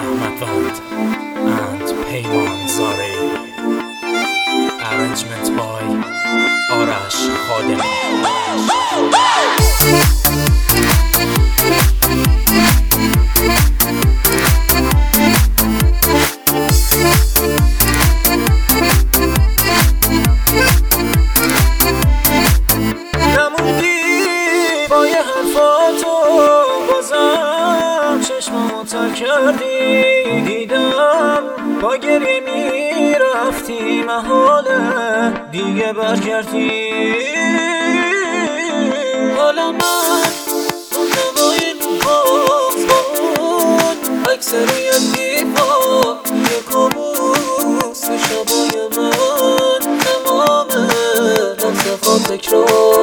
Ahmad Vand and Peyman Zari. Arrangement by Arash Khademi. چشمو تر کردی دیدم با گریه میرفتی محاله دیگه برگردی. حالا من نوای باز با اون اکثریت دیفا یه کابوس شبای من تمامه لحظه خواب تکرار